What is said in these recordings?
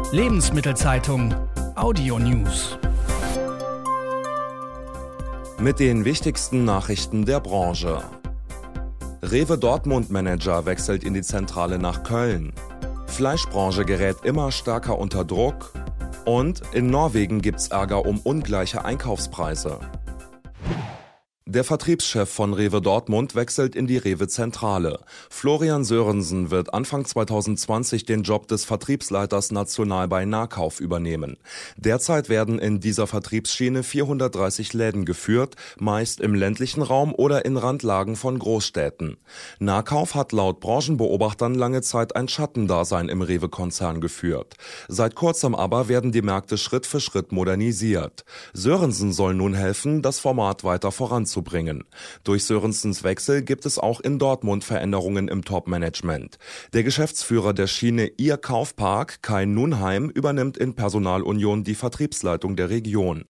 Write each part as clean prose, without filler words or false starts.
Lebensmittelzeitung Audio News. Mit den wichtigsten Nachrichten der Branche. Rewe Dortmund-Manager wechselt in die Zentrale nach Köln. Fleischbranche gerät immer stärker unter Druck. Und in Norwegen gibt's Ärger um ungleiche Einkaufspreise. Der Vertriebschef von Rewe Dortmund wechselt in die Rewe-Zentrale. Florian Sörensen wird Anfang 2020 den Job des Vertriebsleiters national bei Nahkauf übernehmen. Derzeit werden in dieser Vertriebsschiene 430 Läden geführt, meist im ländlichen Raum oder in Randlagen von Großstädten. Nahkauf hat laut Branchenbeobachtern lange Zeit ein Schattendasein im Rewe-Konzern geführt. Seit kurzem aber werden die Märkte Schritt für Schritt modernisiert. Sörensen soll nun helfen, das Format weiter voranzubringen. Durch Sörensens Wechsel gibt es auch in Dortmund Veränderungen im Top-Management. Der Geschäftsführer der Schiene Ihr Kaufpark, Kai Nunheim, übernimmt in Personalunion die Vertriebsleitung der Region.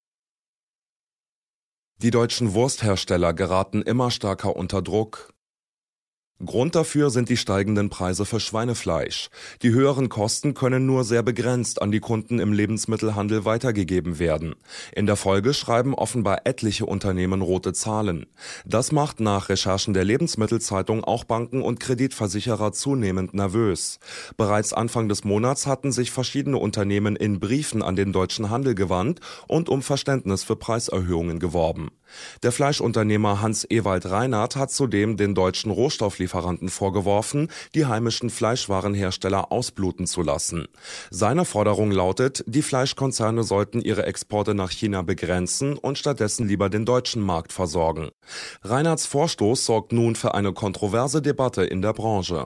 Die deutschen Wursthersteller geraten immer stärker unter Druck. Grund dafür sind die steigenden Preise für Schweinefleisch. Die höheren Kosten können nur sehr begrenzt an die Kunden im Lebensmittelhandel weitergegeben werden. In der Folge schreiben offenbar etliche Unternehmen rote Zahlen. Das macht nach Recherchen der Lebensmittelzeitung auch Banken und Kreditversicherer zunehmend nervös. Bereits Anfang des Monats hatten sich verschiedene Unternehmen in Briefen an den deutschen Handel gewandt und um Verständnis für Preiserhöhungen geworben. Der Fleischunternehmer Hans-Ewald Reinhardt hat zudem den deutschen Rohstofflieferanten vorgeworfen, die heimischen Fleischwarenhersteller ausbluten zu lassen. Seine Forderung lautet, die Fleischkonzerne sollten ihre Exporte nach China begrenzen und stattdessen lieber den deutschen Markt versorgen. Reinhardts Vorstoß sorgt nun für eine kontroverse Debatte in der Branche.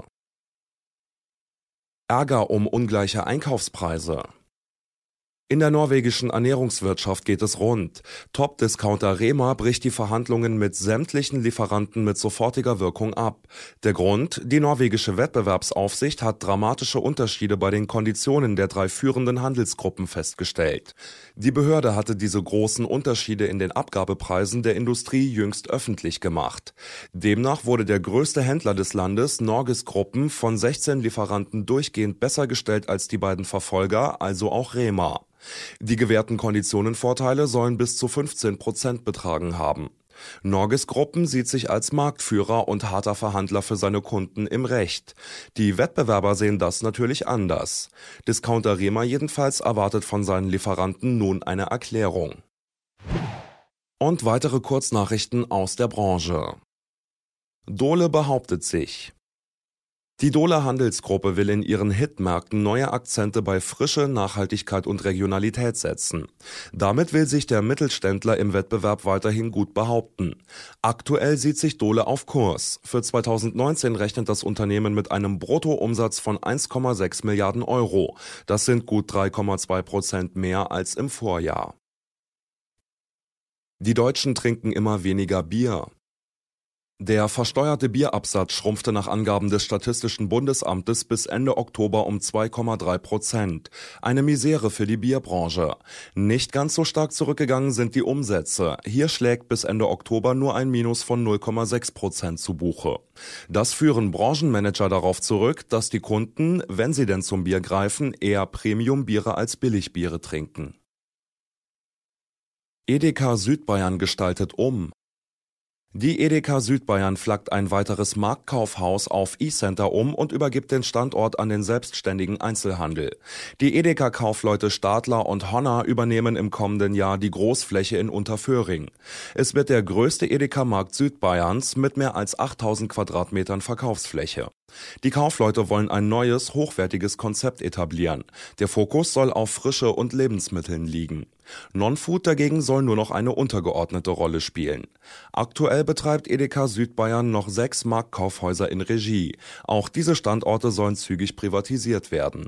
Ärger um ungleiche Einkaufspreise. In der norwegischen Ernährungswirtschaft geht es rund. Top-Discounter Rema bricht die Verhandlungen mit sämtlichen Lieferanten mit sofortiger Wirkung ab. Der Grund? Die norwegische Wettbewerbsaufsicht hat dramatische Unterschiede bei den Konditionen der 3 führenden Handelsgruppen festgestellt. Die Behörde hatte diese großen Unterschiede in den Abgabepreisen der Industrie jüngst öffentlich gemacht. Demnach wurde der größte Händler des Landes, Norgesgruppen, von 16 Lieferanten durchgehend besser gestellt als die beiden Verfolger, also auch Rema. Die gewährten Konditionenvorteile sollen bis zu 15% betragen haben. Norgesgruppen sieht sich als Marktführer und harter Verhandler für seine Kunden im Recht. Die Wettbewerber sehen das natürlich anders. Discounter Rema jedenfalls erwartet von seinen Lieferanten nun eine Erklärung. Und weitere Kurznachrichten aus der Branche. Dohle behauptet sich. Die Dohle Handelsgruppe will in ihren Hitmärkten neue Akzente bei Frische, Nachhaltigkeit und Regionalität setzen. Damit will sich der Mittelständler im Wettbewerb weiterhin gut behaupten. Aktuell sieht sich Dohle auf Kurs. Für 2019 rechnet das Unternehmen mit einem Bruttoumsatz von 1,6 Milliarden Euro. Das sind gut 3,2% mehr als im Vorjahr. Die Deutschen trinken immer weniger Bier. Der versteuerte Bierabsatz schrumpfte nach Angaben des Statistischen Bundesamtes bis Ende Oktober um 2,3%. Eine Misere für die Bierbranche. Nicht ganz so stark zurückgegangen sind die Umsätze. Hier schlägt bis Ende Oktober nur ein Minus von 0,6% zu Buche. Das führen Branchenmanager darauf zurück, dass die Kunden, wenn sie denn zum Bier greifen, eher Premium-Biere als Billigbiere trinken. Edeka Südbayern gestaltet um. Die Edeka Südbayern flaggt ein weiteres Marktkaufhaus auf E-Center um und übergibt den Standort an den selbstständigen Einzelhandel. Die Edeka-Kaufleute Stadler und Honner übernehmen im kommenden Jahr die Großfläche in Unterföhring. Es wird der größte Edeka-Markt Südbayerns mit mehr als 8000 Quadratmetern Verkaufsfläche. Die Kaufleute wollen ein neues, hochwertiges Konzept etablieren. Der Fokus soll auf Frische und Lebensmitteln liegen. Non-Food dagegen soll nur noch eine untergeordnete Rolle spielen. Aktuell betreibt Edeka Südbayern noch 6 Marktkaufhäuser in Regie. Auch diese Standorte sollen zügig privatisiert werden.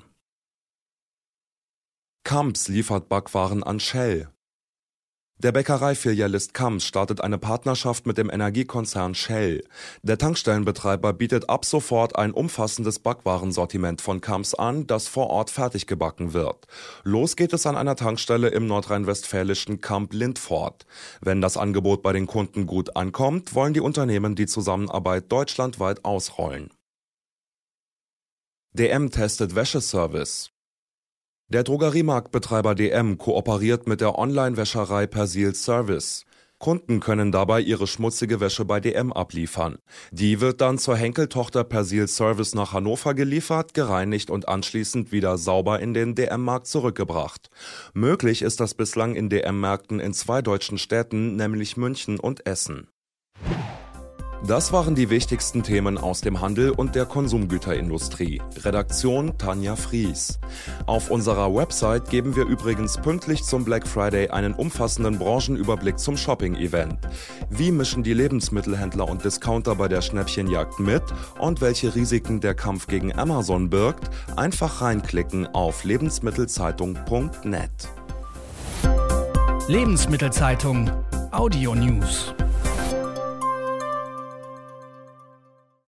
Kamps liefert Backwaren an Shell. Der Bäckereifilialist Kamps startet eine Partnerschaft mit dem Energiekonzern Shell. Der Tankstellenbetreiber bietet ab sofort ein umfassendes Backwarensortiment von Kamps an, das vor Ort fertig gebacken wird. Los geht es an einer Tankstelle im nordrhein-westfälischen Kamp-Lindfort. Wenn das Angebot bei den Kunden gut ankommt, wollen die Unternehmen die Zusammenarbeit deutschlandweit ausrollen. DM testet Wäscheservice. Der Drogeriemarktbetreiber DM kooperiert mit der Online-Wäscherei Persil Service. Kunden können dabei ihre schmutzige Wäsche bei DM abliefern. Die wird dann zur Henkel-Tochter Persil Service nach Hannover geliefert, gereinigt und anschließend wieder sauber in den DM-Markt zurückgebracht. Möglich ist das bislang in DM-Märkten in 2 deutschen Städten, nämlich München und Essen. Das waren die wichtigsten Themen aus dem Handel und der Konsumgüterindustrie. Redaktion Tanja Fries. Auf unserer Website geben wir übrigens pünktlich zum Black Friday einen umfassenden Branchenüberblick zum Shopping-Event. Wie mischen die Lebensmittelhändler und Discounter bei der Schnäppchenjagd mit und welche Risiken der Kampf gegen Amazon birgt? Einfach reinklicken auf lebensmittelzeitung.net. Lebensmittelzeitung Audio News.